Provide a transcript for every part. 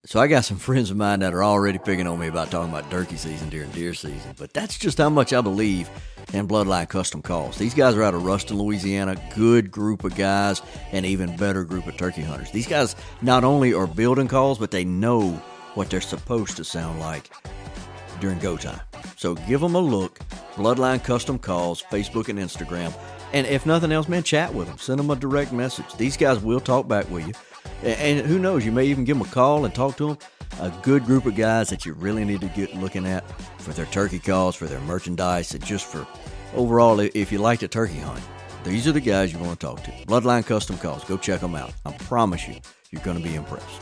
So I got some friends of mine that are already picking on me about talking about turkey season during deer season, but that's just how much I believe in Bloodline Custom Calls. These guys are out of Ruston, Louisiana. Good group of guys, and even better group of turkey hunters. These guys not only are building calls, but they know what they're supposed to sound like during go time. So give them a look. Bloodline Custom Calls, Facebook and Instagram. And if nothing else, man, chat with them. Send them a direct message. These guys will talk back with you. And who knows, you may even give them a call and talk to them. A good group of guys that you really need to get looking at for their turkey calls, for their merchandise, and just for overall, if you like to turkey hunt. These are the guys you want to talk to. Bloodline Custom Calls. Go check them out. I promise you, you're going to be impressed.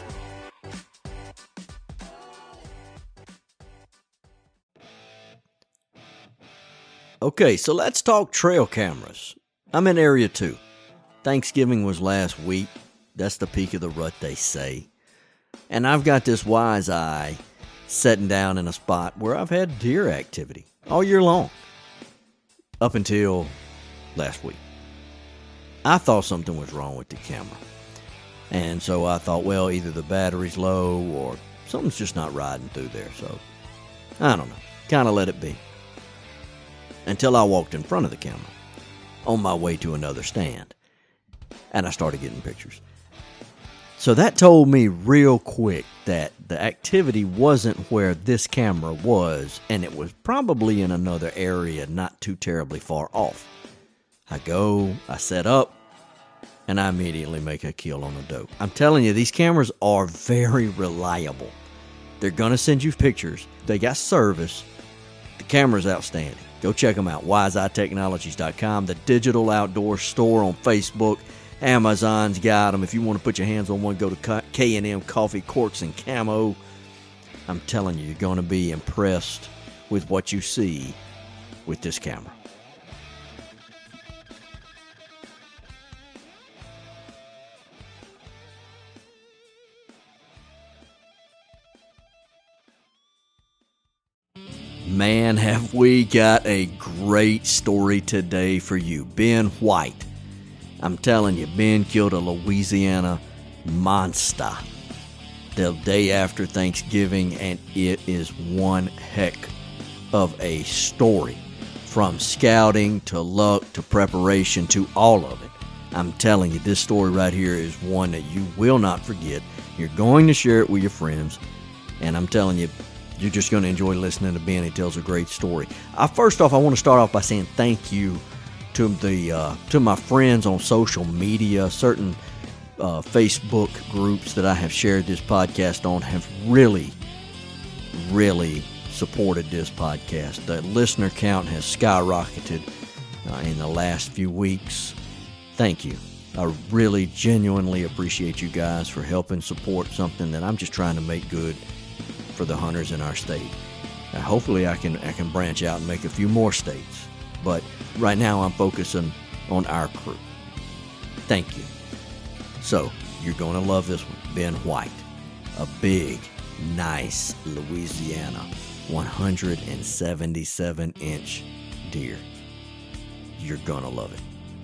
Okay, so let's talk trail cameras. I'm in Area 2. Thanksgiving was last week. That's the peak of the rut, they say. And I've got this Wise Eye sitting down in a spot where I've had deer activity all year long, up until last week. I thought something was wrong with the camera. And so I thought, well, either the battery's low or something's just not riding through there. So, I don't know. Kind of let it be. Until I walked in front of the camera on my way to another stand. And I started getting pictures. So that told me real quick that the activity wasn't where this camera was, and it was probably in another area not too terribly far off. I go, I set up, and I immediately make a kill on a doe. I'm telling you, these cameras are very reliable. They're going to send you pictures. They got service. The camera's outstanding. Go check them out. WiseEyeTechnologies.com, the digital outdoor store on Facebook. Amazon's got them. If you want to put your hands on one, go to K&M Coffee Corks and Camo. I'm telling you, you're going to be impressed with what you see with this camera. Man, have we got a great story today for you. Ben White. I'm telling you, Ben killed a Louisiana monster the day after Thanksgiving, and it is one heck of a story. From scouting to luck to preparation to all of it. I'm telling you, this story right here is one that you will not forget. You're going to share it with your friends, and I'm telling you, you're just going to enjoy listening to Ben. He tells a great story. First off, I want to start off by saying thank you to my friends on social media. Certain Facebook groups that I have shared this podcast on have really supported this podcast. The listener count has skyrocketed in the last few weeks. Thank you. I really genuinely appreciate you guys for helping support something that I'm just trying to make good for the hunters in our state. Now, hopefully I can branch out and make a few more states. But right now I'm focusing on our crew. Thank you. So, you're going to love this one. Ben White. A big, nice Louisiana 177-inch deer. You're going to love it.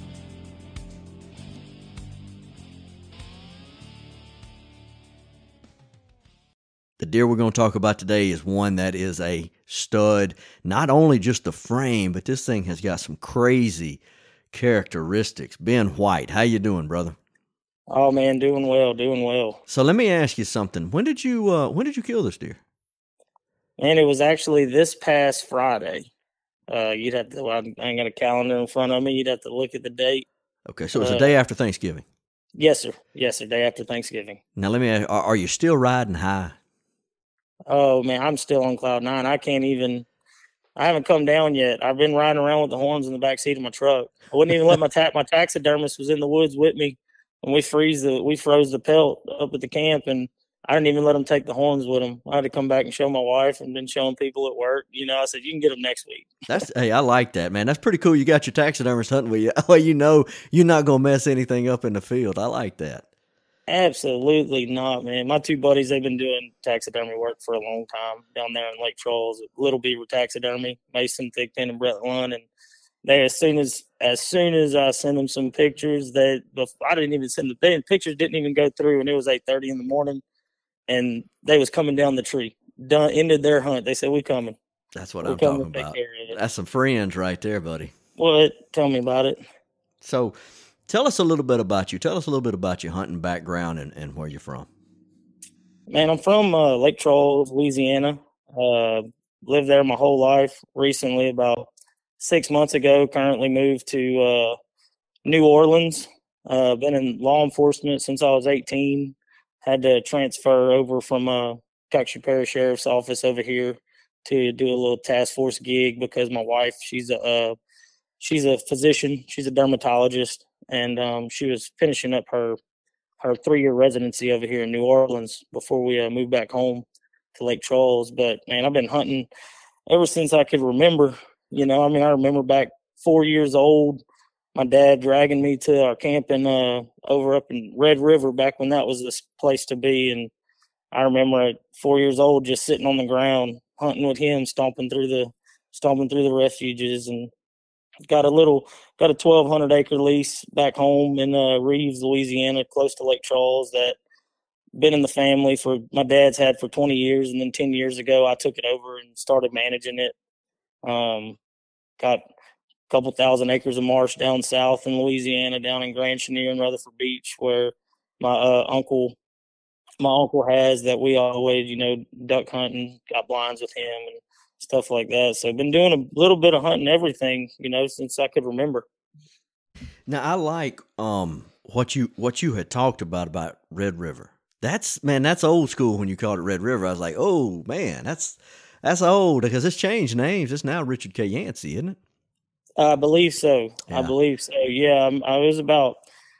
The deer we're going to talk about today is one that is a stud. Not only just the frame, but this thing has got some crazy characteristics. Ben White, how you doing, brother? Oh man, doing well. So let me ask you something. When did you kill this deer? And it was actually this past Friday. You'd have to. I ain't got a calendar in front of me. You'd have to look at the date. Okay, so it was the day after Thanksgiving. Yes, sir. Day after Thanksgiving. Now let me ask, are you still riding high? Oh man, I'm still on cloud nine. I haven't come down yet. I've been riding around with the horns in the back seat of my truck. I wouldn't even let my taxidermist was in the woods with me, and we froze the pelt up at the camp, and I didn't even let him take the horns with him. I had to come back and show my wife, and been showing people at work. I said, you can get them next week. Hey, I like that, man. That's pretty cool. You got your taxidermist hunting with you. Well, you know you're not going to mess anything up in the field. I like that. Absolutely not, man. My two buddies, they've been doing taxidermy work for a long time down there in Lake Charles, Little Beaver Taxidermy, Mason, Thigpen, and Brett Lund. And they, as soon as I sent them some pictures, I didn't even send the pictures, didn't even go through, and it was 8:30 in the morning. and they was coming down the tree. Done ended their hunt. They said, "We coming. That's what We I'm coming talking to take about. care of it." That's some friends right there, buddy. What? Tell me about it. So tell us a little bit about you. Tell us a little bit about your hunting background and where you're from. Man, I'm from Lake Charles, Louisiana. Uh, Lived there my whole life. Recently, about 6 months ago, currently moved to New Orleans. Been in law enforcement since I was 18. Had to transfer over from Calcasieu Parish Sheriff's Office over here to do a little task force gig because my wife, she's a physician, she's a dermatologist, and she was finishing up her 3 year residency over here in New Orleans before we moved back home to Lake Charles. But man, I've been hunting ever since I could remember. I remember back 4 years old, my dad dragging me to our camping over up in Red River back when that was this place to be. And I remember at 4 years old just sitting on the ground hunting with him, stomping through the refuges, and got a 1,200 acre lease back home in Reeves, Louisiana, close to Lake Charles. That been in the family for my dad's had for 20 years, and then 10 years ago I took it over and started managing it. Got a couple thousand acres of marsh down south in Louisiana, down in Grand Chenier and Rutherford Beach, where my uncle has, that we always, duck hunting, got blinds with him and stuff like that. So I've been doing a little bit of hunting everything, since I could remember. Now I like what you had talked about Red River. That's old school when you called it Red River. I was like, oh man, that's old because it's changed names. It's now Richard K. Yancey, isn't it? I believe so. I Yeah. believe so. Yeah, I was about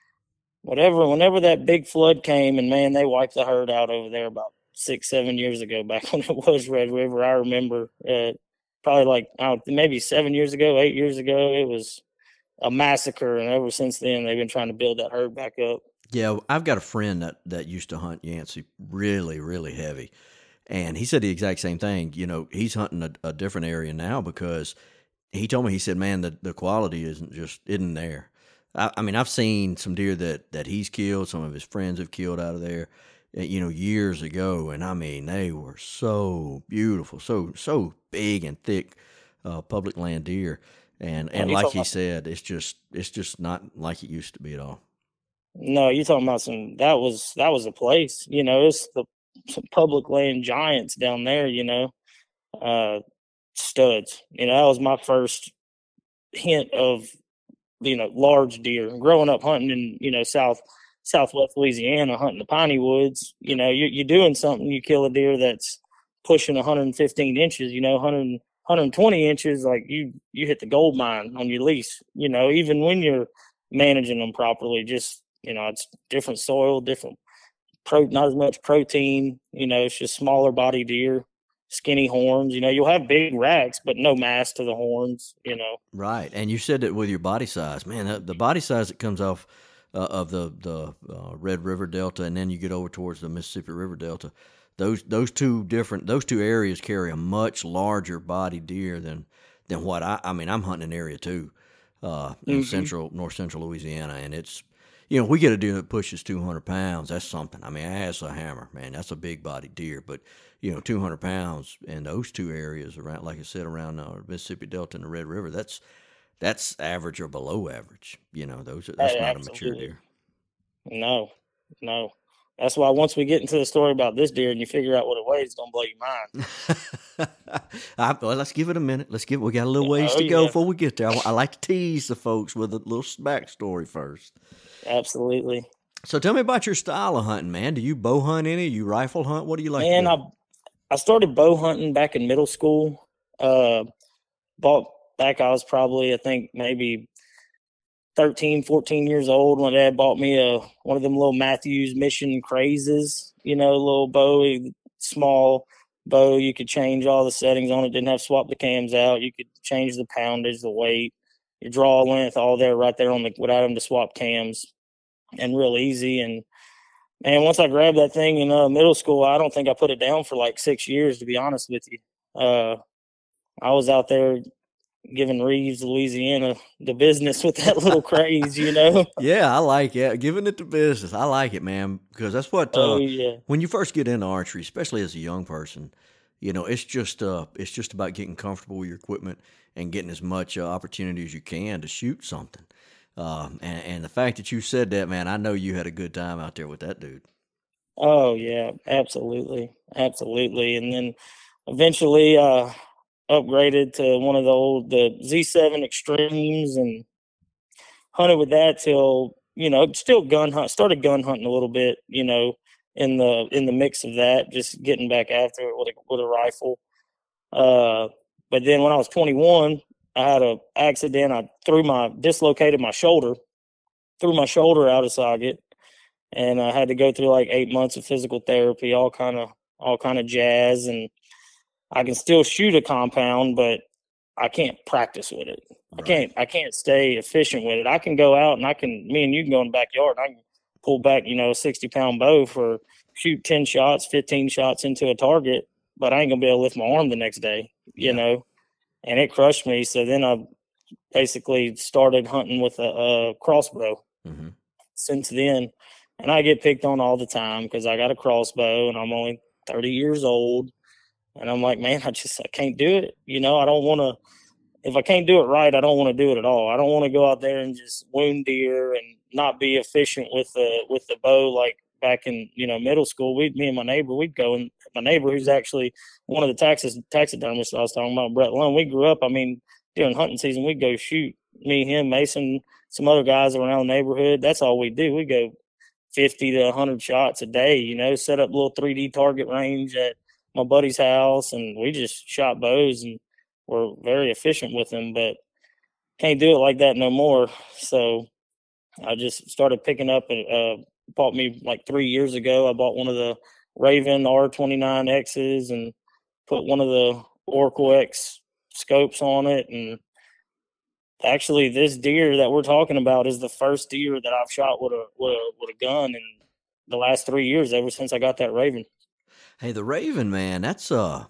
whenever that big flood came, and man, they wiped the herd out over there about 6, 7 years ago. Back when it was Red River, I remember probably like maybe 7 years ago, 8 years ago, it was a massacre, and ever since then they've been trying to build that herd back up. Yeah, I've got a friend that used to hunt Yancey really, really heavy. And he said the exact same thing. He's hunting a different area now because he told me, he said, man, the quality isn't there. I mean, I've seen some deer that he's killed, some of his friends have killed out of there, years ago. And I mean, they were so beautiful, so big and thick, public land deer. And You like talking he about said, it's just not like it used to be at all. no, you talking about some that was a place. It's the some public land giants down there. Uh, Studs. That was my first hint of large deer. Growing up hunting in southwest Louisiana, hunting the piney woods, you're doing something. You kill a deer that's pushing 115 inches, 120 inches, like you hit the gold mine on your lease. Even when you're managing them properly, just it's different soil, different not as much protein. It's just smaller body deer, skinny horns. You'll have big racks, but no mass to the horns. Right, and you said that with your body size, man, the body size that comes off of the Red River Delta, and then you get over towards the Mississippi River Delta. Those two areas carry a much larger body deer than what I mean. I'm hunting an area too, in Hmm. north central Louisiana, and we get a deer that pushes 200 pounds. That's something. I mean, that's a hammer, man. That's a big body deer, but 200 pounds in those two areas around, like I said, around Mississippi Delta and the Red River, that's average or below average. That's not a mature Absolutely. deer. No, no. That's why once we get into the story about this deer and you figure out what it weighs, it's gonna blow your mind. Well, let's give it a minute. We got a little ways Oh to go yeah, before we get there. I like to tease the folks with a little backstory first. absolutely. So tell me about your style of hunting, man. Do you bow hunt any? You rifle hunt? What do you like to Man, do? I started bow hunting back in middle school. Uh, Bought back, I was probably, I think, maybe 13, 14 years old. My dad bought me one of them little Matthews Mission Crazes, little bow, small bow. You could change all the settings on it. Didn't have to swap the cams out. You could change the poundage, the weight, your draw length, all there right there on the without having to swap cams, and real easy. And man, once I grabbed that thing in middle school, I don't think I put it down for like 6 years, to be honest with you. I was out there giving Reeves, Louisiana, the business with that little craze, Yeah, I like it. Giving it the business. I like it, man, because that's what Oh yeah. when you first get into archery, especially as a young person, it's just about getting comfortable with your equipment and getting as much opportunity as you can to shoot something. And the fact that you said that, man, I know you had a good time out there with that dude. Oh yeah, absolutely. Absolutely. And then eventually upgraded to one of the Z7 Extremes and hunted with that till, still gun hunt, started gun hunting a little bit, in the mix of that, just getting back after it with a rifle. Uh, but then when I was 21, I had a accident. I dislocated my shoulder, threw my shoulder out of socket, and I had to go through like 8 months of physical therapy, all kind of jazz. And I can still shoot a compound, but I can't practice with it. Right. I can't stay efficient with it. I can go out and me and you can go in the backyard and I can pull back, a 60-pound bow for shoot 10 shots, 15 shots into a target, but I ain't gonna be able to lift my arm the next day, Yeah. and it crushed me. So then I basically started hunting with a crossbow Mm-hmm. since then. And I get picked on all the time because I got a crossbow and I'm only 30 years old. And I'm like, man, I can't do it. I don't want to, if I can't do it right, I don't want to do it at all. I don't want to go out there and just wound deer and not be efficient with the bow. Like back in, middle school, me and my neighbor, we'd go, and my neighbor, who's actually one of the taxidermists I was talking about, Brett Lund, we grew up, during hunting season, we'd go shoot, me, him, Mason, some other guys around the neighborhood. That's all we do. We go 50 to 100 shots a day, set up a little 3D target range at my buddy's house, and we just shot bows and were very efficient with them, but can't do it like that no more. So I just started picking up and bought me like 3 years ago. I bought one of the Raven R29Xs and put one of the Oracle X scopes on it. And actually, this deer that we're talking about is the first deer that I've shot with a gun in the last 3 years, ever since I got that Raven. Hey, the Raven, man, that's a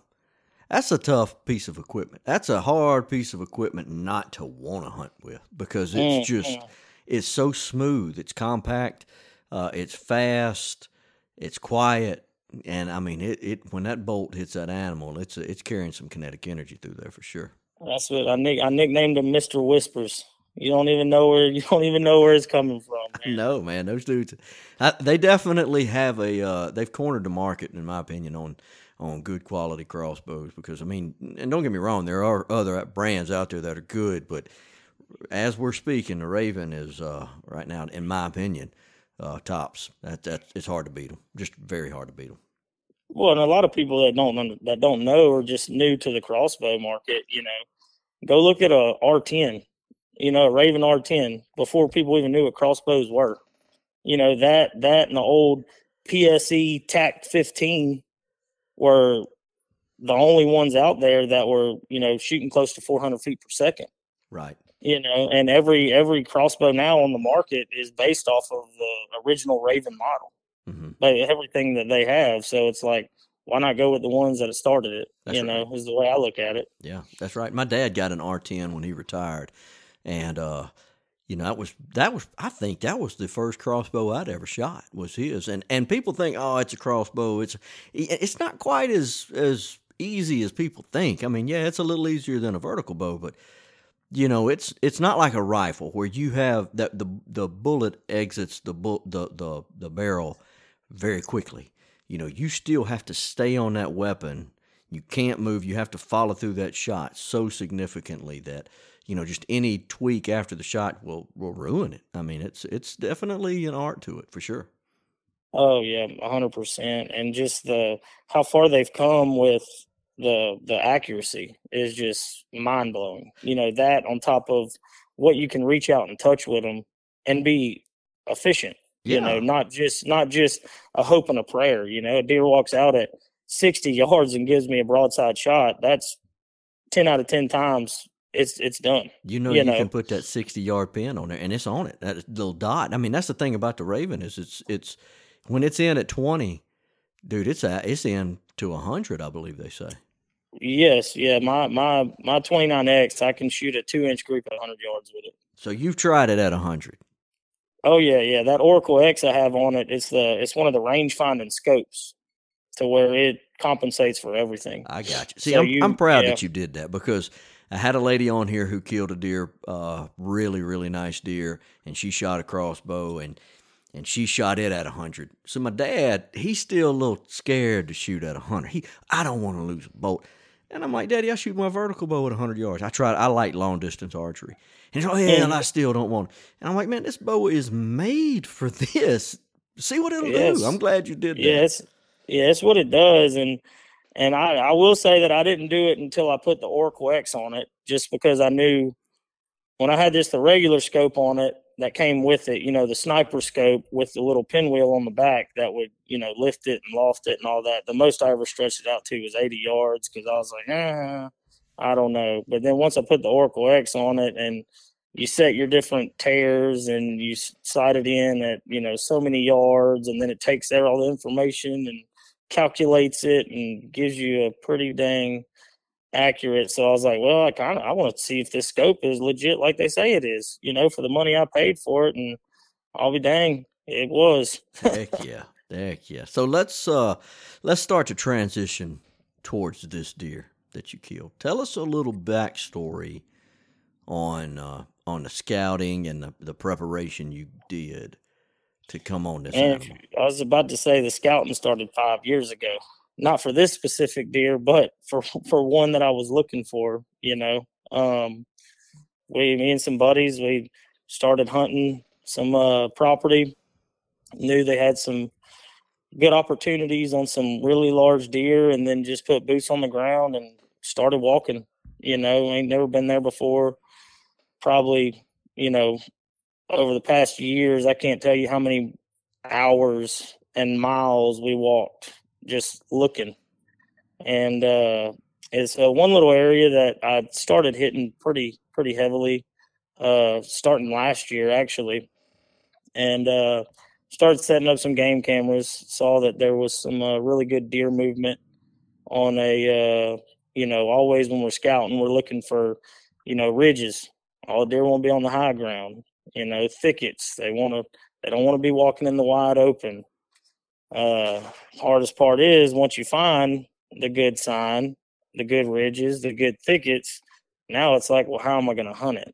tough piece of equipment. That's a hard piece of equipment not to want to hunt with because it's so smooth. It's compact. It's fast. It's quiet. And I mean, it when that bolt hits that animal, it's carrying some kinetic energy through there for sure. That's what I nicknamed him Mr. Whispers. You don't even know where it's coming from, man. No, man, those dudes, they definitely have they've cornered the market, in my opinion, on good quality crossbows. Because I mean, and don't get me wrong, there are other brands out there that are good, but as we're speaking, the Raven is right now, in my opinion, tops. It's hard to beat them, just very hard to beat them. Well, and a lot of people that don't know are just new to the crossbow market. Go look at a R10, a Raven R10 before people even knew what crossbows were. That and the old PSE TAC 15 were the only ones out there that were, shooting close to 400 feet per second. Right. And every crossbow now on the market is based off of the original Raven model. Mm-hmm. Everything that they have. So it's like, why not go with the ones that have started it? That's right. Is the way I look at it. Yeah, that's right. My dad got an R10 when he retired, and that was I think that was the first crossbow I'd ever shot was his. And people think, oh, it's a crossbow. It's not quite as easy as people think. I mean, yeah, it's a little easier than a vertical bow, but it's not like a rifle where you have that the bullet exits the barrel very quickly. You still have to stay on that weapon. You can't move. You have to follow through that shot so significantly that, just any tweak after the shot will ruin it. I mean, it's definitely an art to it for sure. Oh yeah, 100%. And just how far they've come with the accuracy is just mind blowing. That on top of what you can reach out and touch with them and be efficient. Yeah. Not just a hope and a prayer. A deer walks out at 60 yards and gives me a broadside shot. That's 10 out of 10 times it's done. You can put that 60-yard pin on there and it's on it. That little dot. I mean, that's the thing about the Raven is it's when it's in at 20, dude, it's in to 100, I believe they say. Yes, yeah. My 29X, I can shoot a 2-inch group at 100 yards with it. So you've tried it at 100. Oh yeah, yeah. That Oracle X I have on it, it's one of the range finding scopes to where it compensates for everything. I got you. See, So I'm proud yeah, that you did that because I had a lady on here who killed a deer, really, really nice deer, and she shot a crossbow and she shot it at 100. So my dad, he's still a little scared to shoot at 100. I don't want to lose a bolt. And I'm like, Daddy, I shoot my vertical bow at 100 yards. I like long distance archery. And he's like, yeah, and I still don't want it. And I'm like, man, this bow is made for this. See what it'll do. I'm glad you did that. It's what it does. And I will say that I didn't do it until I put the Oracle X on it, just because I knew when I had the regular scope on it that came with it, the sniper scope with the little pinwheel on the back that would, lift it and loft it and all that. The most I ever stretched it out to was 80 yards because I was like, I don't know. But then once I put the Oracle X on it and you set your different tears and you sight it in at, so many yards, and then it takes there all the information and calculates it and gives you a pretty dang accurate. So I was like, well, I want to see if this scope is legit like they say it is, for the money I paid for it. And I'll be dang, it was. Heck yeah. Heck yeah. So let's start to transition towards this deer that you killed. Tell us a little backstory on the scouting and the preparation you did to come on this animal. I was about to say the scouting started 5 years ago. Not for this specific deer, but for one that I was looking for, me and some buddies, we started hunting some property, knew they had some good opportunities on some really large deer, and then just put boots on the ground and started walking. Ain't never been there before. Probably, over the past years, I can't tell you how many hours and miles we walked just looking. And it's one little area that I started hitting pretty heavily starting last year, actually. And started setting up some game cameras, saw that there was some really good deer movement on always when we're scouting, we're looking for, ridges. All deer won't be on the high ground, thickets. They don't want to be walking in the wide open. Hardest part is once you find the good sign, the good ridges, the good thickets, now it's like, well, how am I going to hunt it?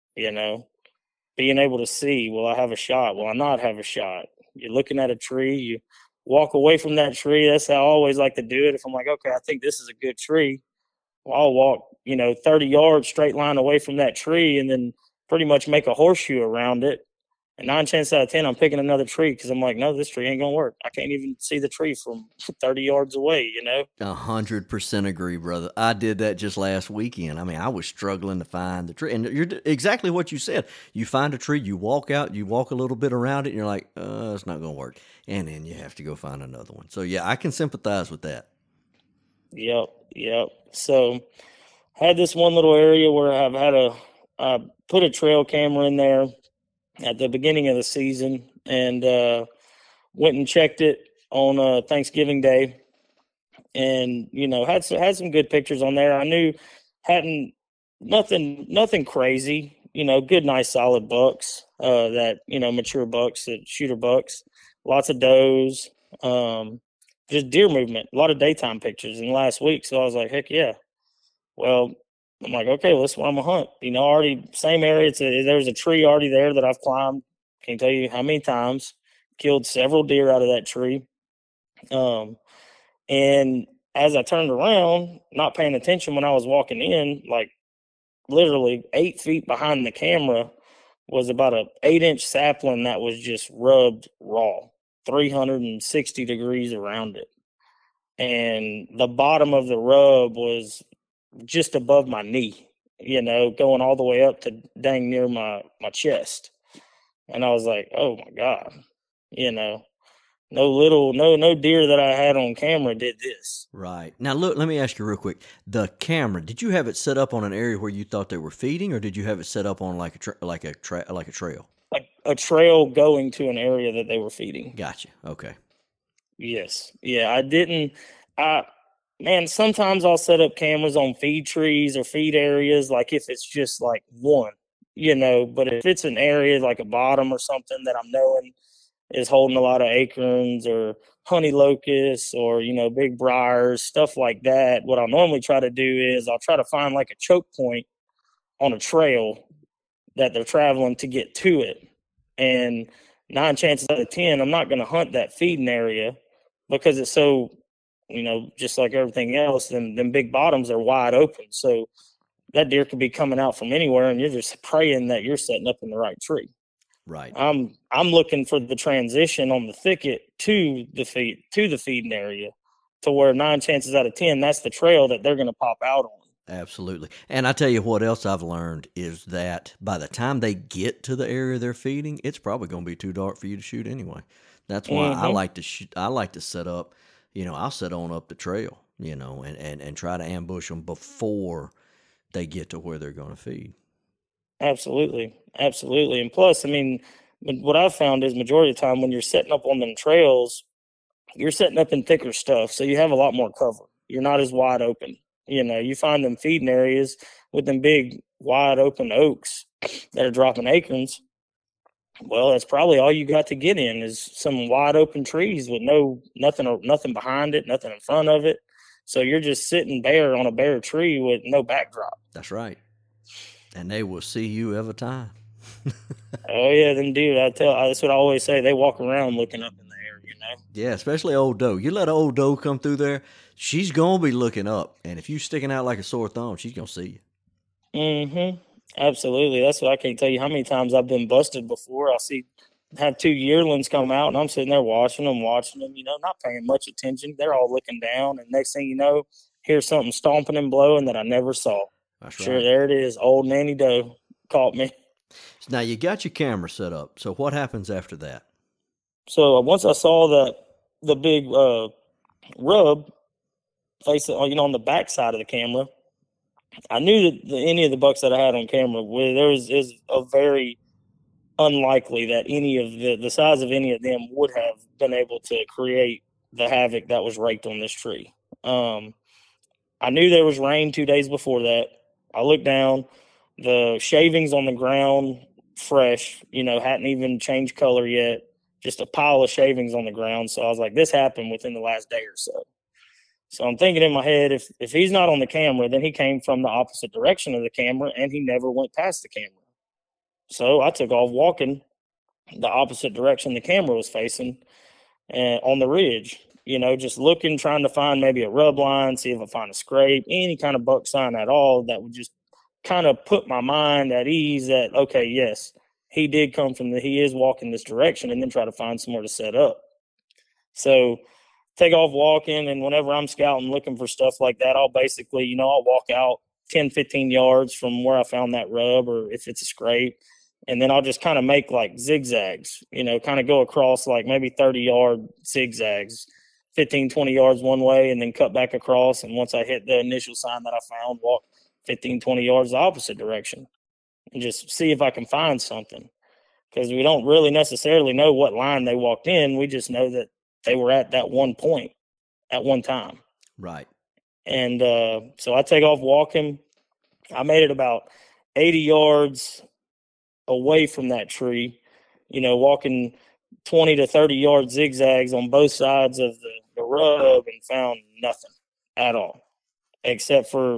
Being able to see, will I have a shot? Will I not have a shot? You're looking at a tree, you walk away from that tree. That's how I always like to do it. If I'm like, okay, I think this is a good tree, well, I'll walk, 30 yards straight line away from that tree and then pretty much make a horseshoe around it. And 9 chances out of 10, I'm picking another tree because I'm like, no, this tree ain't going to work. I can't even see the tree from 30 yards away, 100% agree, brother. I did that just last weekend. I mean, I was struggling to find the tree. And you're exactly what you said. You find a tree, you walk out, you walk a little bit around it, and you're like, it's not going to work. And then you have to go find another one. So, yeah, I can sympathize with that. Yep. So, had this one little area where I put a trail camera in there at the beginning of the season and went and checked it on Thanksgiving Day, and had some good pictures on there. I knew hadn't nothing crazy, good, nice, solid bucks that mature bucks, that shooter bucks, lots of does, just deer movement, a lot of daytime pictures in the last week. So I was like, heck yeah. Well, I'm like, okay, well, that's what I'm gonna hunt. Already same area. There's a tree already there that I've climbed. Can't tell you how many times. Killed several deer out of that tree. And as I turned around, not paying attention when I was walking in, like literally 8 feet behind the camera was about a 8-inch sapling that was just rubbed raw, 360 degrees around it. And the bottom of the rub was just above my knee, going all the way up to dang near my chest. And I was like, oh my God, no deer that I had on camera did this. Right. Now, look, let me ask you real quick. The camera, did you have it set up on an area where you thought they were feeding, or did you have it set up on like a trail? A trail going to an area that they were feeding. Gotcha. Okay. Yes. Yeah, I didn't. Man, sometimes I'll set up cameras on feed trees or feed areas, like if it's just like one, but if it's an area like a bottom or something that I'm knowing is holding a lot of acorns or honey locusts or, big briars, stuff like that, what I'll normally try to do is I'll try to find like a choke point on a trail that they're traveling to get to it. And 9 chances out of 10, I'm not going to hunt that feeding area because it's so, just like everything else, then big bottoms are wide open. So that deer could be coming out from anywhere, and you're just praying that you're setting up in the right tree. Right. I'm looking for the transition on the thicket to the feeding area, to where 9 chances out of 10, that's the trail that they're going to pop out on. Absolutely. And I tell you what else I've learned is that by the time they get to the area they're feeding, it's probably going to be too dark for you to shoot anyway. That's why I like to shoot. I like to set up, I'll set on up the trail, and try to ambush them before they get to where they're going to feed. Absolutely. Absolutely. And plus, I mean, what I've found is majority of the time when you're setting up on them trails, you're setting up in thicker stuff. So you have a lot more cover. You're not as wide open. You find them feeding areas with them big, wide open oaks that are dropping acorns. Well, that's probably all you got to get in is some wide open trees with nothing behind it, nothing in front of it. So you're just sitting bare on a bare tree with no backdrop. That's right. And they will see you every time. Oh yeah, then dude, that's what I always say. They walk around looking up in the air, Yeah, especially old doe. You let an old doe come through there, she's gonna be looking up, and if you sticking out like a sore thumb, she's gonna see you. Absolutely. That's what I can't tell you how many times I've been busted before. Have two yearlings come out, and I'm sitting there watching them, not paying much attention. They're all looking down, and next thing you know, here's something stomping and blowing that I never saw. That's Sure, right. there it is. Old Nanny Doe caught me. Now you got your camera set up. So what happens after that? So once I saw the big rub face, on the back side of the camera, I knew that any of the bucks that I had on camera, is a very unlikely that any of the size of any of them would have been able to create the havoc that was raked on this tree. I knew there was rain 2 days before that. I looked down, the shavings on the ground, fresh, hadn't even changed color yet, just a pile of shavings on the ground. So I was like, this happened within the last day or so. So I'm thinking in my head, if he's not on the camera, then he came from the opposite direction of the camera and he never went past the camera. So I took off walking the opposite direction the camera was facing and on the ridge, just looking, trying to find maybe a rub line, see if I find a scrape, any kind of buck sign at all that would just kind of put my mind at ease that, okay, yes, he did come he is walking this direction, and then try to find somewhere to set up. So take off walking, and whenever I'm scouting looking for stuff like that, I'll basically, I'll walk out 10, 15 yards from where I found that rub, or if it's a scrape, and then I'll just kind of make like zigzags, kind of go across like maybe 30-yard zigzags, 15, 20 yards one way, and then cut back across. And once I hit the initial sign that I found, walk 15, 20 yards the opposite direction and just see if I can find something. Because we don't really necessarily know what line they walked in. We just know that they were at that one point at one time. Right. And so I take off walking. I made it about 80 yards away from that tree, walking 20 to 30 yard zigzags on both sides of the rub, and found nothing at all except for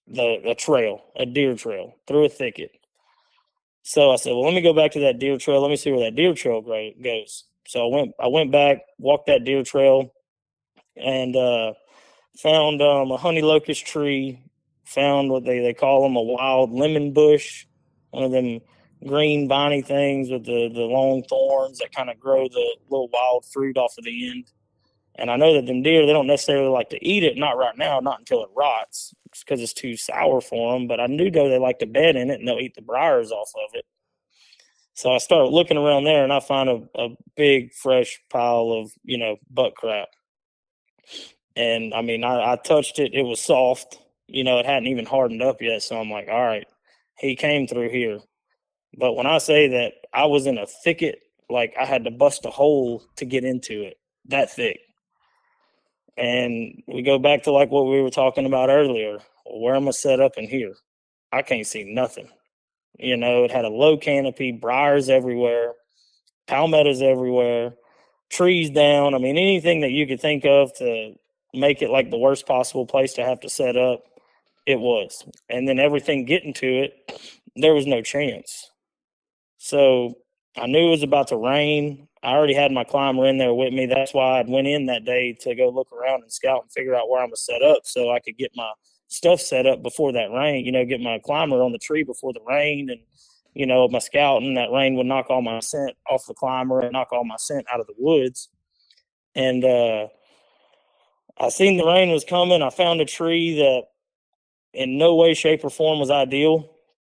a deer trail through a thicket. So I said, well, let me go back to that deer trail. Let me see where that deer trail goes. So I went back, walked that deer trail, and found a honey locust tree, found what they call them a wild lemon bush, one of them green viney things with the long thorns that kind of grow the little wild fruit off of the end. And I know that them deer, they don't necessarily like to eat it, not right now, not until it rots, because it's too sour for them. But I do know they like to bed in it, and they'll eat the briars off of it. So I started looking around there, and I found a big, fresh pile of, buck crap. And, I mean, I touched it. It was soft. It hadn't even hardened up yet. So I'm like, all right, he came through here. But when I say that I was in a thicket, like I had to bust a hole to get into it, that thick. And we go back to like what we were talking about earlier. Where am I set up in here? I can't see nothing. It had a low canopy, briars everywhere, palmettos everywhere, trees down. I mean, anything that you could think of to make it like the worst possible place to have to set up, it was. And then everything getting to it, there was no chance. So I knew it was about to rain. I already had my climber in there with me. That's why I went in that day to go look around and scout and figure out where I'm going to set up so I could get my stuff set up before that rain, get my climber on the tree before the rain and, my scouting, that rain would knock all my scent off the climber and knock all my scent out of the woods. And I seen the rain was coming. I found a tree that in no way, shape, or form was ideal.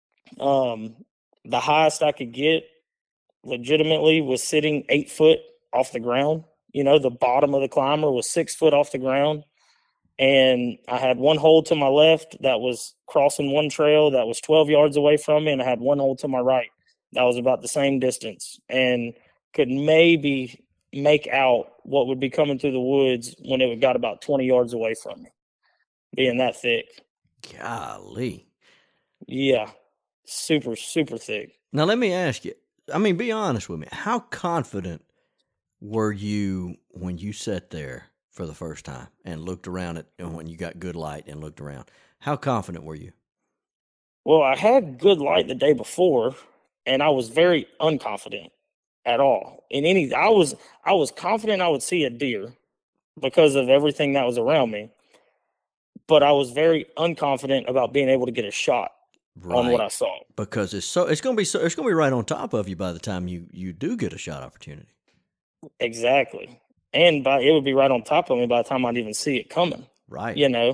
The highest I could get legitimately was sitting 8 foot off the ground. The bottom of the climber was 6 foot off the ground. And I had one hole to my left that was crossing one trail that was 12 yards away from me. And I had one hole to my right that was about the same distance and could maybe make out what would be coming through the woods when it got about 20 yards away from me, being that thick. Golly. Yeah. Super, super thick. Now, let me ask you, be honest with me. How confident were you when you sat there for the first time and looked around it, and when you got good light and looked around? How confident were you? Well, I had good light the day before, and I was very unconfident at all. I was confident I would see a deer because of everything that was around me, but I was very unconfident about being able to get a shot. Right. On what I saw, because it's gonna be right on top of you by the time you do get a shot opportunity. Exactly, and it would be right on top of me by the time I'd even see it coming. Right.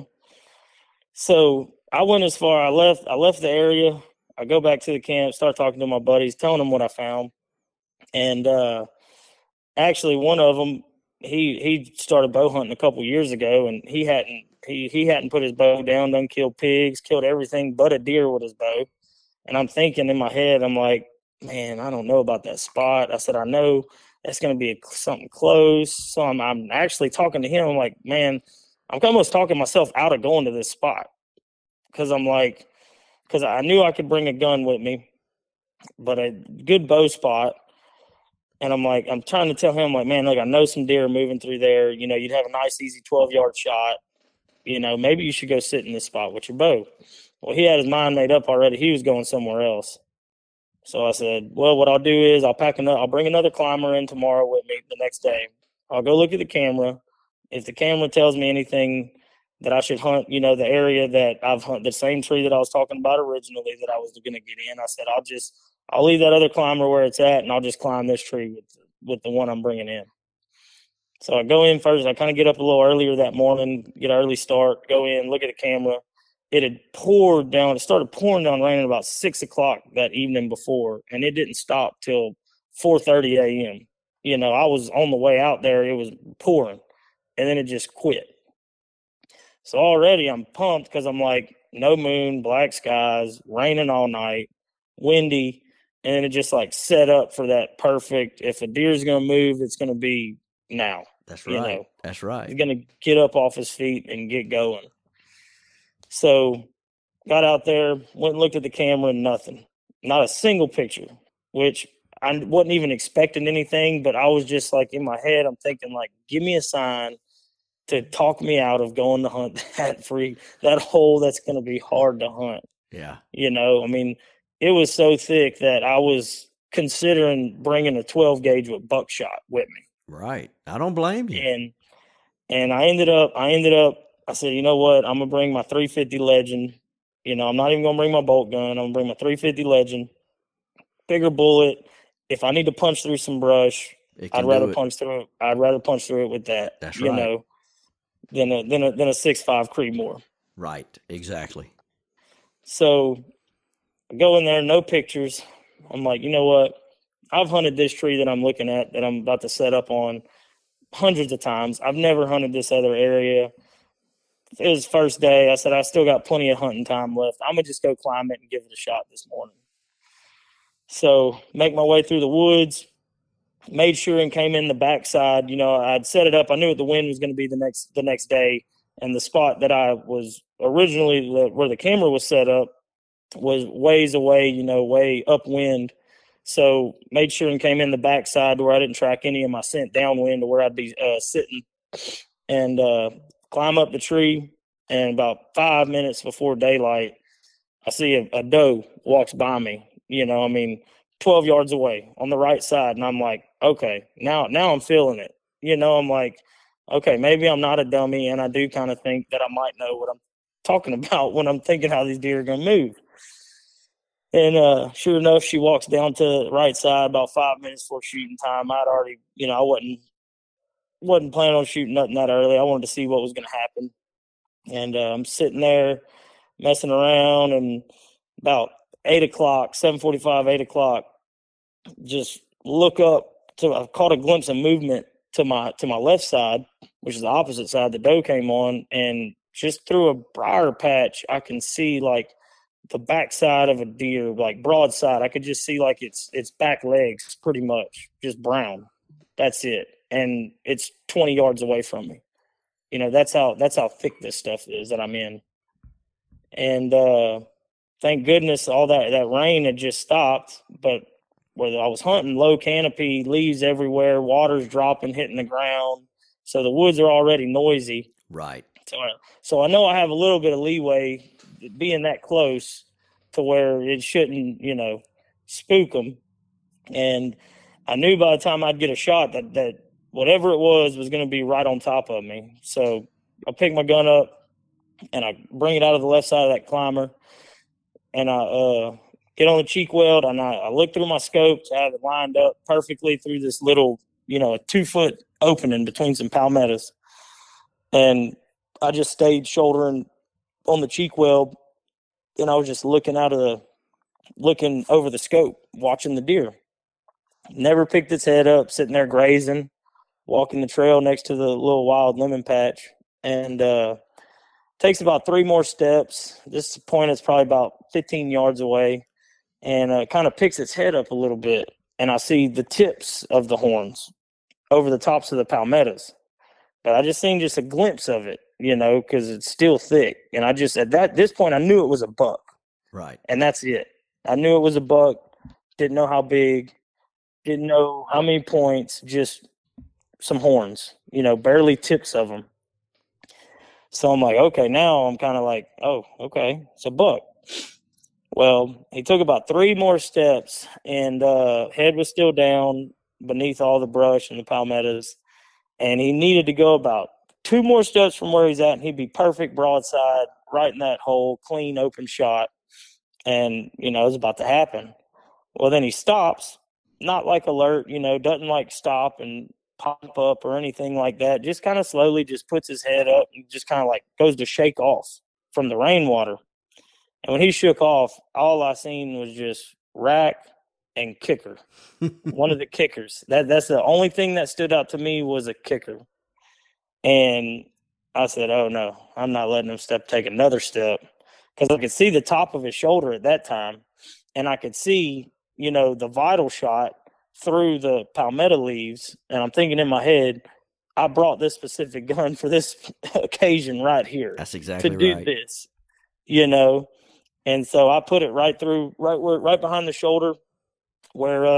So I went as far. I left the area. I go back to the camp, start talking to my buddies, telling them what I found, and actually one of them he started bow hunting a couple years ago, and he hadn't put his bow down, done killed pigs, killed everything but a deer with his bow. And I'm thinking in my head, I'm like, man, I don't know about that spot. I said, I know that's going to be something close. So I'm actually talking to him. I'm like, man, I'm almost talking myself out of going to this spot. Because I knew I could bring a gun with me, but a good bow spot. And I'm trying to tell him, like, man, look, I know some deer moving through there. You'd have a nice, easy 12-yard shot. Maybe you should go sit in this spot with your bow. Well, he had his mind made up already. He was going somewhere else. So I said, well, what I'll do is I'll bring another climber in tomorrow with me the next day. I'll go look at the camera. If the camera tells me anything that I should hunt, the area that I've hunted, the same tree that I was talking about originally that I was going to get in, I said, I'll leave that other climber where it's at, and I'll just climb this tree with the one I'm bringing in. So I go in first. I kind of get up a little earlier that morning, get an early start, go in, look at the camera. It had poured down. It started pouring down rain at about 6 o'clock that evening before, and it didn't stop till 4:30 a.m. I was on the way out there. It was pouring, and then it just quit. So already I'm pumped because I'm like, no moon, black skies, raining all night, windy, and it just like set up for that perfect. If a deer's going to move, it's going to be now. That's right. That's right. He's going to get up off his feet and get going. So got out there, went and looked at the camera, and nothing. Not a single picture, which I wasn't even expecting anything, but I was just like in my head, I'm thinking like, give me a sign to talk me out of going to hunt that hole that's going to be hard to hunt. Yeah. It was so thick that I was considering bringing a 12 gauge with buckshot with me. Right. I don't blame you. And I ended up, I said, you know what? I'm going to bring my 350 Legend. I'm not even going to bring my bolt gun. I'm going to bring my 350 Legend. Bigger bullet. If I need to punch through some brush, I'd rather punch through it with that. That's right. Than a 6.5 Creedmoor. Right. Exactly. So I go in there, no pictures. I'm like, you know what? I've hunted this tree that I'm looking at, that I'm about to set up on, hundreds of times. I've never hunted this other area. It was first day. I said, I still got plenty of hunting time left. I'm going to just go climb it and give it a shot this morning. So make my way through the woods, made sure and came in the backside. I'd set it up. I knew what the wind was going to be the next day, and the spot that I was originally where the camera was set up was ways away, way upwind. So made sure and came in the backside where I didn't track any of my scent downwind to where I'd be sitting, and climb up the tree. And about 5 minutes before daylight, I see a doe walks by me. 12 yards away on the right side, and I'm like, okay, now I'm feeling it. I'm like, okay, maybe I'm not a dummy, and I do kind of think that I might know what I'm talking about when I'm thinking how these deer are going to move. And sure enough, she walks down to the right side about 5 minutes before shooting time. I'd already, I wasn't planning on shooting nothing that early. I wanted to see what was going to happen. And I'm sitting there messing around, and about 8 o'clock, 7:45, 8 o'clock, just look up I caught a glimpse of movement to my left side, which is the opposite side the doe came on, and just through a briar patch, I can see like the backside of a deer, like broadside. I could just see like its back legs, pretty much just brown. That's it, and it's 20 yards away from me. That's how thick this stuff is that I'm in. And thank goodness all that rain had just stopped. But where I was hunting, low canopy, leaves everywhere, water's dropping, hitting the ground. So the woods are already noisy. Right. So I know I have a little bit of leeway being that close to where it shouldn't, spook them. And I knew by the time I'd get a shot that whatever it was going to be right on top of me. So I pick my gun up and I bring it out of the left side of that climber, and I get on the cheek weld, and I look through my scopes. I have it lined up perfectly through this little, a 2-foot opening between some palmettos. And I just stayed shouldering on the cheek weld, and I was just looking over the scope, watching the deer. Never picked its head up, sitting there grazing, walking the trail next to the little wild lemon patch. And takes about 3 more steps. This point is probably about 15 yards away, and kind of picks its head up a little bit. And I see the tips of the horns over the tops of the palmettos. But I just seen just a glimpse of it, because it's still thick. And I just, this point, I knew it was a buck. Right. And that's it. I knew it was a buck. Didn't know how big. Didn't know how many points. Just some horns, barely tips of them. So I'm like, okay, now I'm kind of like, oh, okay, it's a buck. Well, he took about 3 more steps, and head was still down beneath all the brush and the palmettos. And he needed to go about 2 more steps from where he's at, and he'd be perfect broadside, right in that hole, clean, open shot. And, it was about to happen. Well, then he stops, not like alert, doesn't like stop and pop up or anything like that. Just kind of slowly just puts his head up and just kind of like goes to shake off from the rainwater. And when he shook off, all I seen was just rack and kicker. One of the kickers. That's the only thing that stood out to me was a kicker. And I said, oh no, I'm not letting him take another step, because I could see the top of his shoulder at that time, and I could see, the vital shot through the palmetto leaves. And I'm thinking in my head, I brought this specific gun for this occasion right here. That's exactly to do right. this, and so I put it right behind the shoulder where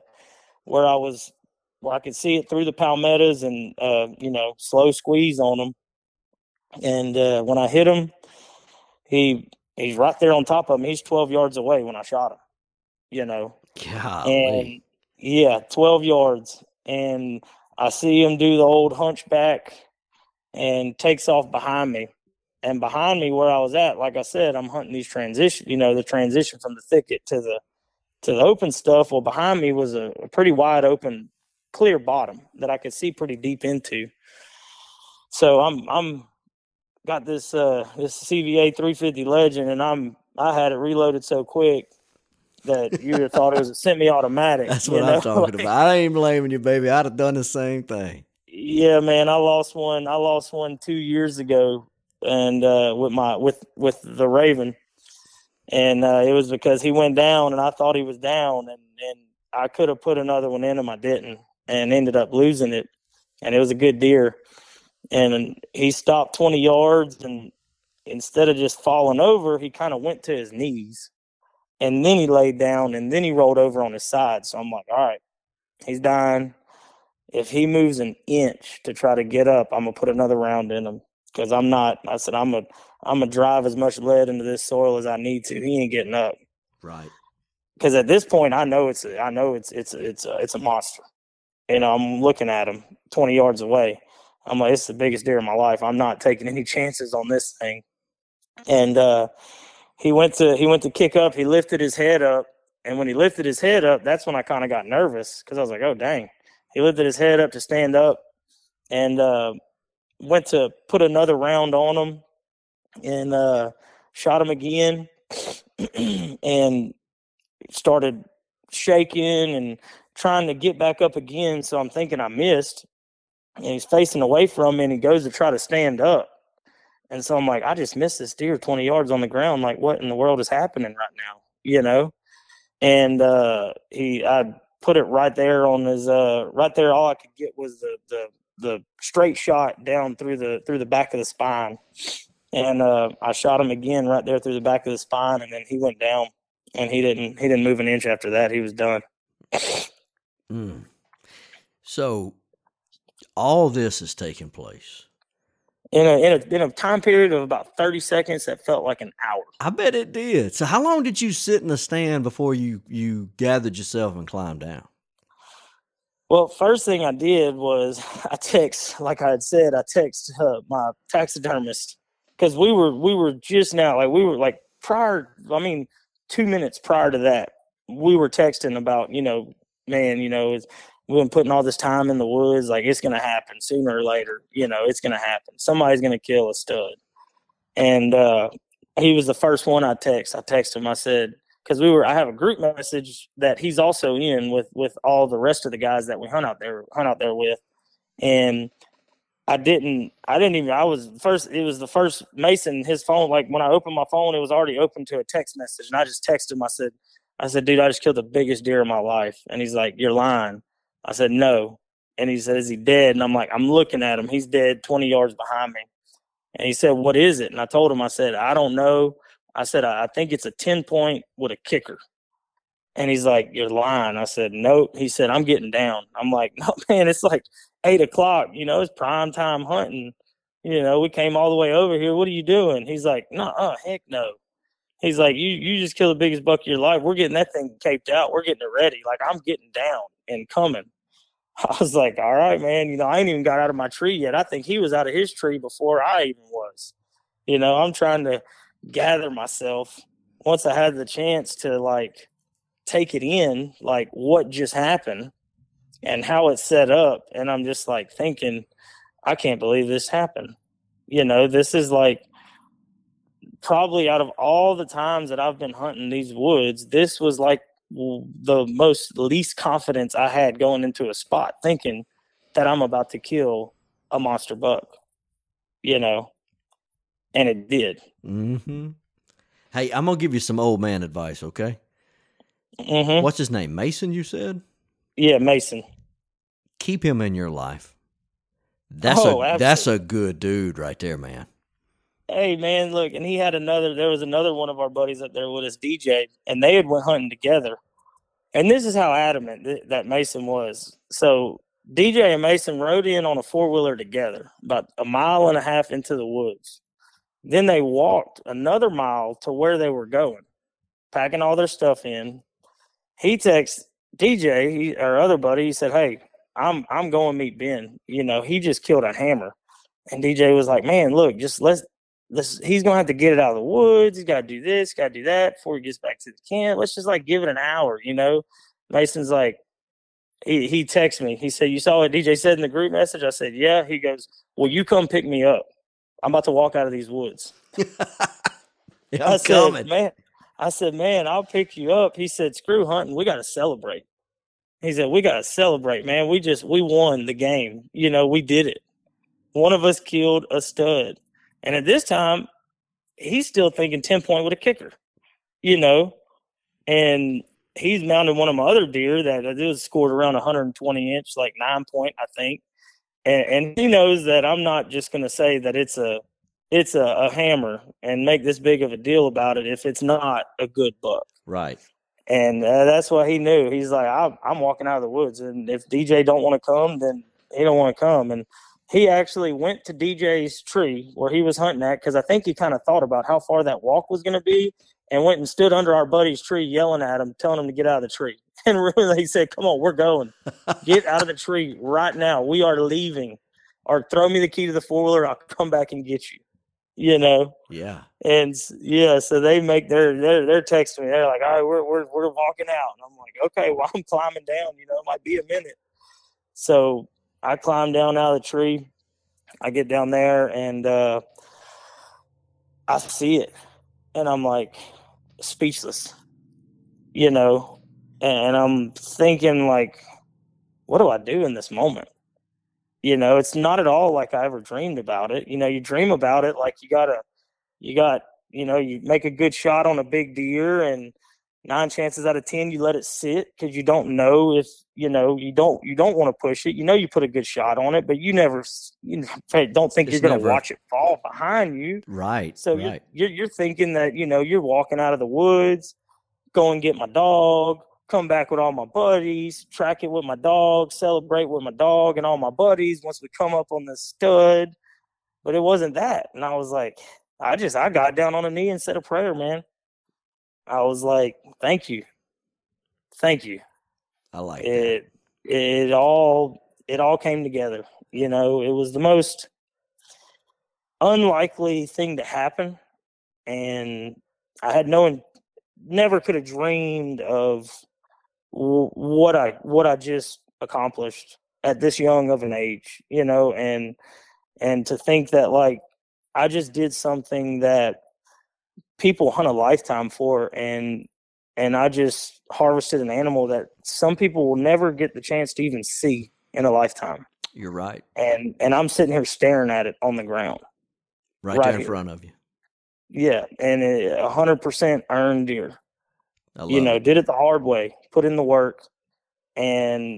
I could see it through the palmettos, and slow squeeze on them. And when I hit him, he's right there on top of me. He's 12 yards away when I shot him, Golly. And 12 yards. And I see him do the old hunchback and takes off behind me. And behind me where I was at, like I said, I'm hunting these transition, the transition from the thicket to the open stuff. Well, behind me was a pretty wide open, clear bottom that I could see pretty deep into. So I'm got this CVA 350 Legend, and I had it reloaded so quick that you would have thought it was a semi-automatic. That's what I'm talking about. I ain't blaming you, baby. I'd have done the same thing. Yeah, man, I lost one 2 years ago, and with the Raven, and it was because he went down, and I thought he was down, and I could have put another one in him. I didn't, and ended up losing it. And it was a good deer. And he stopped 20 yards, and instead of just falling over, he kind of went to his knees. And then he laid down, and then he rolled over on his side. So I'm like, all right, he's dying. If he moves an inch to try to get up, I'm gonna put another round in him, because I'm not. I said I'm gonna drive as much lead into this soil as I need to. He ain't getting up. Right. Because at this point, I know it's a monster. I'm looking at him 20 yards away. I'm like, it's the biggest deer in my life. I'm not taking any chances on this thing. And he went to kick up. He lifted his head up, and when he lifted his head up, that's when I kind of got nervous, because I was like, oh dang. He lifted his head up to stand up, and went to put another round on him, and shot him again, and started shaking and trying to get back up again. So I'm thinking I missed, and he's facing away from me, and he goes to try to stand up. And so I'm like, I just missed this deer 20 yards on the ground. Like, what in the world is happening right now? And I put it right there on his right there. All I could get was the straight shot down through the back of the spine. And I shot him again right there through the back of the spine, and then he went down, and he didn't move an inch after that. He was done. So all this is taking place in a time period of about 30 seconds that felt like an hour. I bet it did. So how long did you sit in the stand before you gathered yourself and climbed down? Well, first thing I did was I text my taxidermist, because we were just now, like, we were like prior. I mean, 2 minutes prior to that, we were texting about, man, we've been putting all this time in the woods. Like, it's gonna happen sooner or later. It's gonna happen. Somebody's gonna kill a stud. And he was the first one I texted him. I said, because I have a group message that he's also in with all the rest of the guys that we hunt out there with. And it was the first Mason, his phone, like when I opened my phone, it was already open to a text message. And I just texted him. I said, dude, I just killed the biggest deer of my life. And he's like, you're lying. I said, no. And he said, is he dead? And I'm like, I'm looking at him. He's dead 20 yards behind me. And he said, what is it? And I told him, I said, I don't know. I said, I think it's a 10-point with a kicker. And he's like, you're lying. I said, nope. He said, I'm getting down. I'm like, no, man, it's like 8 o'clock. It's prime time hunting. We came all the way over here. What are you doing? He's like, no, heck no. He's like, you just killed the biggest buck of your life. We're getting that thing caped out. We're getting it ready. Like, I'm getting down and coming. I was like, all right, man. I ain't even got out of my tree yet. I think he was out of his tree before I even was. I'm trying to gather myself once I had the chance to, like, take it in, like, what just happened and how it's set up. And I'm just like thinking, I can't believe this happened. This is like, probably out of all the times that I've been hunting these woods, this was like the most least confidence I had going into a spot, thinking that I'm about to kill a monster buck, and it did. Mm-hmm. Hey, I'm gonna give you some old man advice, okay? Mm-hmm. What's his name? Mason, you said? Yeah, Mason. Keep him in your life. That's a good dude right there, man. Hey, man, look, and there was another one of our buddies up there with us, DJ, and they had went hunting together. And this is how adamant that Mason was. So DJ and Mason rode in on a 4-wheeler together, about 1.5 miles into the woods. Then they walked another mile to where they were going, packing all their stuff in. He texts DJ, our other buddy. He said, "Hey, I'm going to meet Ben. He just killed a hammer." And DJ was like, "Man, look, just he's going to have to get it out of the woods. He's got to do this, got to do that before he gets back to the camp. Let's just, like, give it an hour, Mason's like, he texted me. He said, "You saw what DJ said in the group message?" I said, "Yeah." He goes, "Well, you come pick me up. I'm about to walk out of these woods." Yeah, I'm coming. I said, "Man, I'll pick you up." He said, "Screw hunting. We got to celebrate." He said, "We got to celebrate, man. We won the game. We did it. One of us killed a stud." And at this time, he's still thinking 10-point with a kicker, and he's mounted one of my other deer that it was scored around 120 inch, like 9 point, I think. And he knows that I'm not just going to say that it's a hammer and make this big of a deal about it if it's not a good buck. Right. And that's what he knew. He's like, I'm walking out of the woods, and if DJ don't want to come, then he don't want to come. And he actually went to DJ's tree where he was hunting at, because I think he kind of thought about how far that walk was going to be, and went and stood under our buddy's tree yelling at him, telling him to get out of the tree. And really, he said, come on, we're going. Get out of the tree right now. We are leaving. Or throw me the key to the four-wheeler. I'll come back and get you. You know? Yeah. And yeah, so they make they're texting me. They're like, all right, we're walking out. And I'm like, okay, well, I'm climbing down. You know, it might be a minute. So I climb down out of the tree. I get down there, and I see it. And I'm like speechless, you know? And I'm thinking, like, what do I do in this moment? You know, it's not at all like I ever dreamed about it. You know, you dream about it like you make a good shot on a big deer, and 9 chances out of 10 you let it sit because you don't know if, you don't want to push it. You know, you put a good shot on it, but you don't think you're going to watch it fall behind you. Right. So right. You're thinking that, you're walking out of the woods, go and get my dog, come back with all my buddies, track it with my dog, celebrate with my dog and all my buddies once we come up on the stud. But it wasn't that. And I was like, I got down on a knee and said a prayer, man. I was like, thank you. Thank you. I like it. It all came together. You know, it was the most unlikely thing to happen. And I had never could have dreamed of what I just accomplished at this young of an age, and to think that, like, I just did something that people hunt a lifetime for, and I just harvested an animal that some people will never get the chance to even see in a lifetime. You're right. And I'm sitting here staring at it on the ground. Right there in front of you. Yeah, and 100% earned deer. Did it the hard way, put in the work, and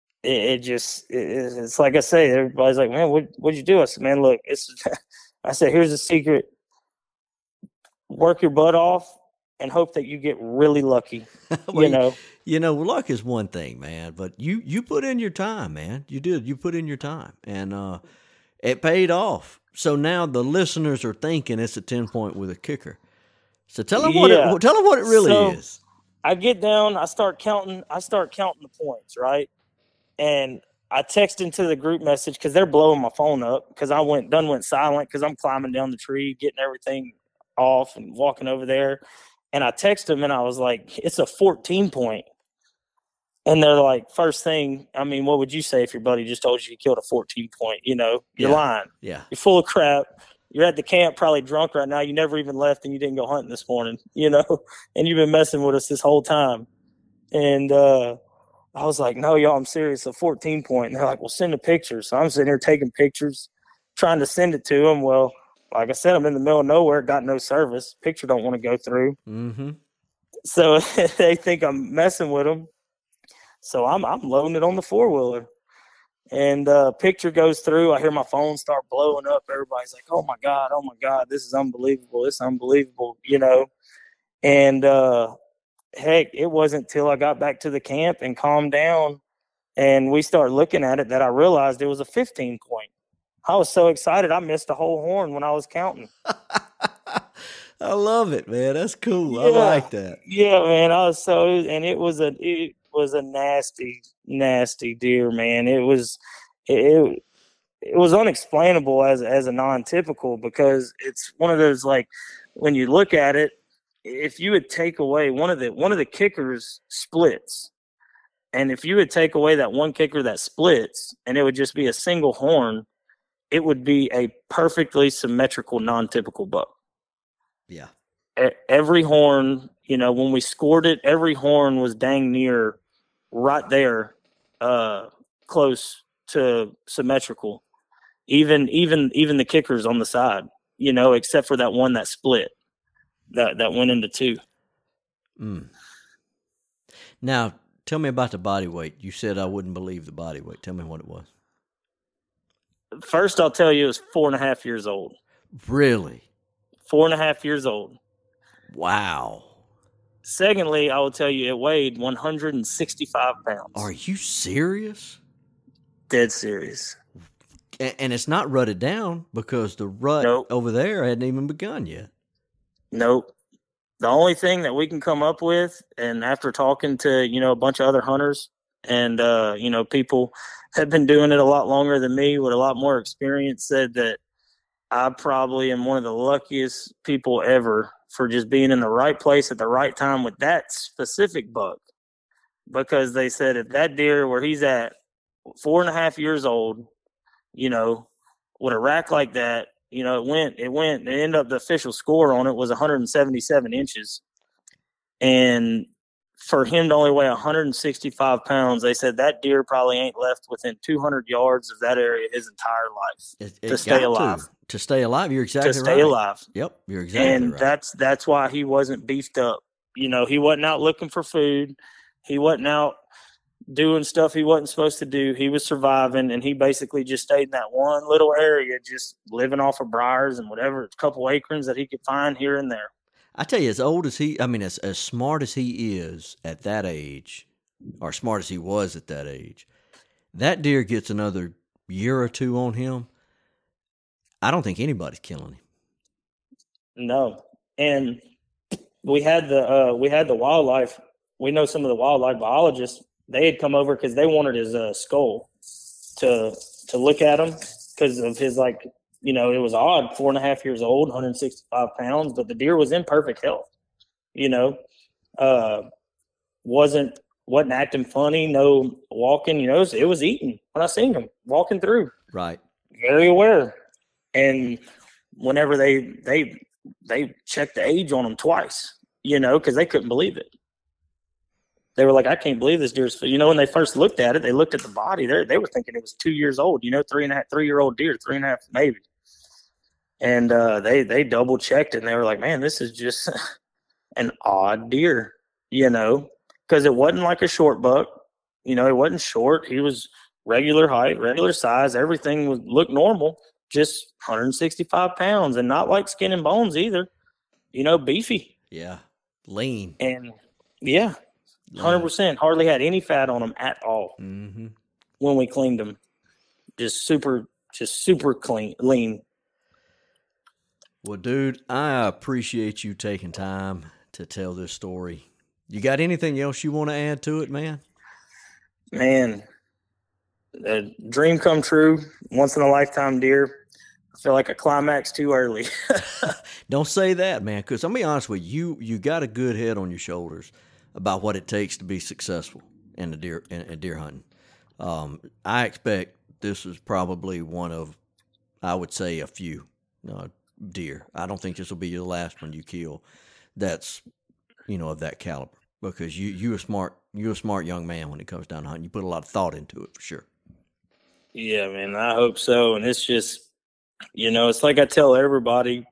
it's like I say, everybody's like, man, what'd you do? I said, man, look, I said, here's the secret. Work your butt off and hope that you get really lucky. Well, luck is one thing, man, but you put in your time, man. You did. You put in your time, and it paid off. So now the listeners are thinking it's a 10-point with a kicker. So tell them what it really is. I get down, I start counting the points, right? And I text into the group message because they're blowing my phone up because I went silent because I'm climbing down the tree, getting everything off and walking over there. And I text them and I was like, it's a 14-point. And they're like, first thing, I mean, what would you say if your buddy just told you killed a 14-point? You're lying. Yeah. You're full of crap. You're at the camp probably drunk right now. You never even left and you didn't go hunting this morning, and you've been messing with us this whole time. And I was like, no, y'all, I'm serious, a 14-point. And they're like, well, send a picture. So I'm sitting here taking pictures, trying to send it to them. Well, like I said, I'm in the middle of nowhere, got no service. Picture don't want to go through. Mm-hmm. So they think I'm messing with them. So I'm loading it on the four-wheeler. And picture goes through. I hear my phone start blowing up. Everybody's like, oh, my God, this is unbelievable. It's unbelievable, And, heck, it wasn't till I got back to the camp and calmed down and we started looking at it that I realized it was a 15-point. I was so excited I missed a whole horn when I was counting. I love it, man. That's cool. Yeah. I like that. Yeah, man. It was a nasty, nasty deer, man. It was unexplainable as a non-typical, because it's one of those, like, when you look at it, if you would take away one of the kickers splits, and if you would take away that one kicker that splits, and it would just be a single horn, it would be a perfectly symmetrical, non-typical buck. Yeah. Every horn, when we scored it, every horn was dang near right there, close to symmetrical. Even the kickers on the side, except for that one that split, that went into two. Mm. Now, tell me about the body weight. You said I wouldn't believe the body weight. Tell me what it was. First, I'll tell you, it was 4.5 years old. Really? 4.5 years old. Wow. Secondly, I will tell you, it weighed 165 pounds. Are you serious? Dead serious. And it's not rutted down because the rut over there hadn't even begun yet. Nope. The only thing that we can come up with, and after talking to, a bunch of other hunters and, people have been doing it a lot longer than me with a lot more experience, said that I probably am one of the luckiest people ever for just being in the right place at the right time with that specific buck. Because they said if that deer where he's at 4.5 years old, with a rack like that, it ended up the official score on it was 177 inches. And for him to only weigh 165 pounds, they said that deer probably ain't left within 200 yards of that area his entire life to stay alive. To stay alive, you're exactly right. To stay alive. Yep, you're exactly right. And that's why he wasn't beefed up. He wasn't out looking for food. He wasn't out doing stuff he wasn't supposed to do. He was surviving, and he basically just stayed in that one little area, just living off of briars and whatever, a couple acorns that he could find here and there. I tell you, as smart as he is at that age, or smart as he was at that age, that deer gets another year or two on him. I don't think anybody's killing him. No. And we had the wildlife. We know some of the wildlife biologists. They had come over because they wanted his skull to look at him because of his, it was odd, 4.5 years old, 165 pounds, but the deer was in perfect health. Wasn't acting funny, no walking, it was eating when I seen him walking through. Right. Very aware. And whenever they checked the age on him twice, because they couldn't believe it. They were like, I can't believe this deer's, when they first looked at it, they looked at the body. They were thinking it was 2 years old, 3-year-old deer, 3.5 maybe. And they double checked it, and they were like, man, this is just an odd deer, because it wasn't like a short buck. It wasn't short. He was regular height, regular size. Everything looked normal, just 165 pounds, and not like skin and bones either, beefy. Yeah, lean. And, yeah. 100%. Hardly had any fat on them at all when we cleaned them. Just super clean, lean. Well, dude, I appreciate you taking time to tell this story. You got anything else you want to add to it, man? Man, a dream come true, once in a lifetime deer. I feel like a climax too early. Don't say that, man, because I'll be honest with you, you got a good head on your shoulders about what it takes to be successful in deer hunting. I expect this is probably one of, I would say, a few deer. I don't think this will be your last one you kill. That's of that caliber, because you're a smart young man when it comes down to hunting. You put a lot of thought into it for sure. Yeah, man, I hope so. And it's just, it's like I tell everybody,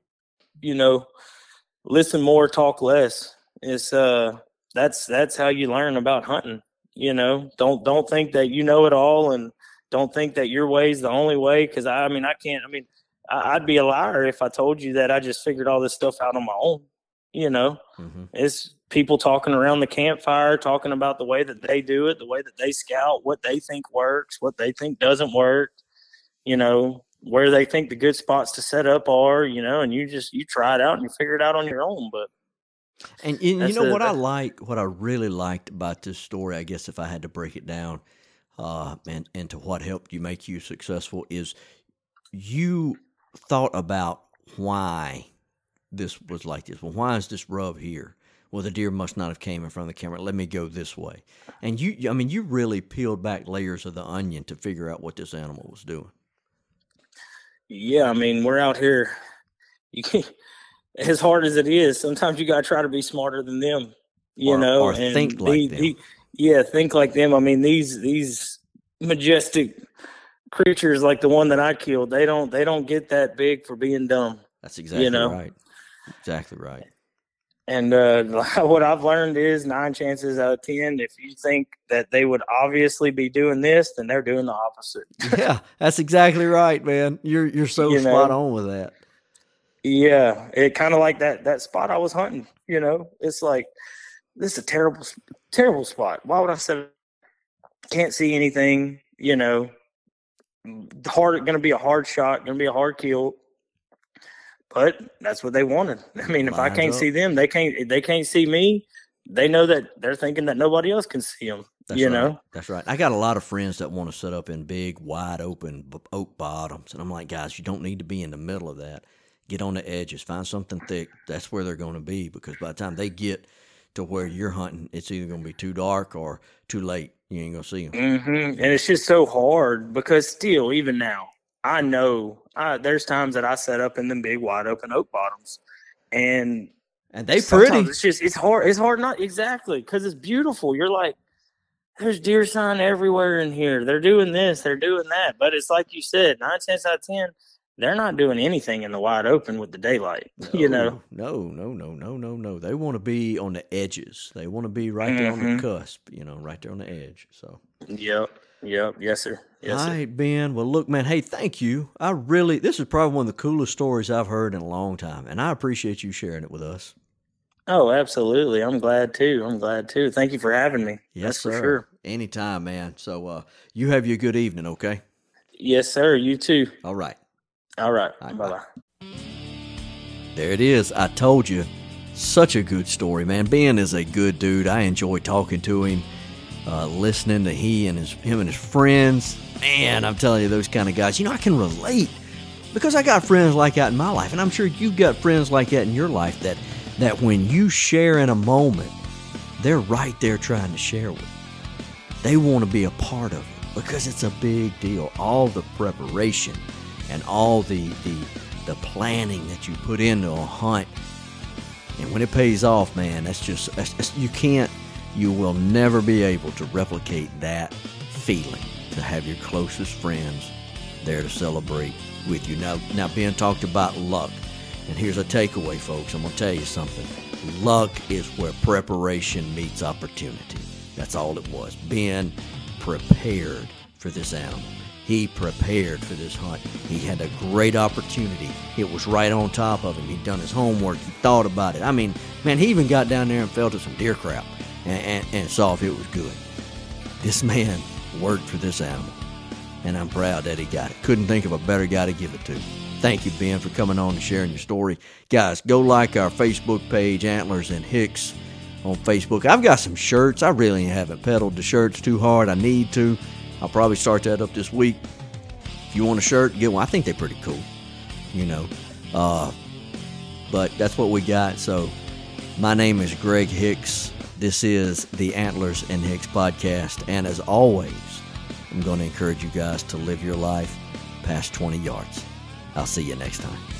listen more, talk less. It's that's how you learn about hunting. Don't think that you know it all, and don't think that your way is the only way. Because I'd be a liar if I told you that I just figured all this stuff out on my own. It's people talking around the campfire, talking about the way that they do it, the way that they scout, what they think works, what they think doesn't work. Where they think the good spots to set up are. And you try it out and you figure it out on your own. But And what I really liked about this story, I guess if I had to break it down, and to what helped you make you successful, is you thought about why this was like this. Well, why is this rub here? Well, the deer must not have came in front of the camera. Let me go this way. And you really peeled back layers of the onion to figure out what this animal was doing. Yeah, we're out here. You can't. As hard as it is, sometimes you got to try to be smarter than them, or think like them. Think like them. These majestic creatures like the one that I killed, they don't get that big for being dumb. That's exactly right. Exactly right. And what I've learned is 9 chances out of 10, if you think that they would obviously be doing this, then they're doing the opposite. Yeah, that's exactly right, man. You're so spot on with that. Yeah, it kind of like that spot I was hunting. It's like, this is a terrible spot. Why would I set it? Can't see anything. Going to be a hard shot, going to be a hard kill. But that's what they wanted. I mean, if I can't see them, they can't see me. They know that they're thinking that nobody else can see them. That's right. I got a lot of friends that want to set up in big, wide open oak bottoms, and I'm like, guys, you don't need to be in the middle of that. Get on the edges, find something thick. That's where they're going to be, because by the time they get to where you're hunting, it's either going to be too dark or too late. You ain't going to see them. Mm-hmm. And it's just so hard, because still, even now, I know there's times that I set up in them big, wide open oak bottoms, and they pretty. It's hard. It's hard, not exactly, because it's beautiful. You're like, there's deer sign everywhere in here. They're doing this, they're doing that. But it's like you said, 9 chances out of 10, they're not doing anything in the wide open with the daylight. No. They want to be on the edges. They want to be right there on the cusp. Right there on the edge. So. Yep. Yes, sir. All right, Ben. Well, look, man. Hey, thank you. This is probably one of the coolest stories I've heard in a long time, and I appreciate you sharing it with us. Oh, absolutely. I'm glad too. Thank you for having me. Yes, sir. For sure. Anytime, man. So you have your good evening, okay? Yes, sir. You too. All right. Bye-bye. There it is. I told you. Such a good story, man. Ben is a good dude. I enjoy talking to him, listening to him and his friends. Man, I'm telling you, those kind of guys. I can relate, because I got friends like that in my life, and I'm sure you've got friends like that in your life, that when you share in a moment, they're right there trying to share with you. They want to be a part of it, because it's a big deal. All the preparation and all the planning that you put into a hunt, and when it pays off, man, you will never be able to replicate that feeling, to have your closest friends there to celebrate with you. Now Ben talked about luck, and here's a takeaway, folks. I'm going to tell you something. Luck is where preparation meets opportunity. That's all it was. Ben prepared for this animal. He prepared for this hunt. He had a great opportunity. It was right on top of him. He'd done his homework. He thought about it. I mean, man, he even got down there and felt some deer crap and saw if it was good. This man worked for this animal, and I'm proud that he got it. Couldn't think of a better guy to give it to. Thank you, Ben, for coming on and sharing your story. Guys, go like our Facebook page, Antlers and Hicks, on Facebook. I've got some shirts. I really haven't pedaled the shirts too hard. I need to. I'll probably start that up this week. If you want a shirt, get one. I think they're pretty cool, But that's what we got. So my name is Greg Hicks. This is the Antlers and Hicks podcast. And as always, I'm going to encourage you guys to live your life past 20 yards. I'll see you next time.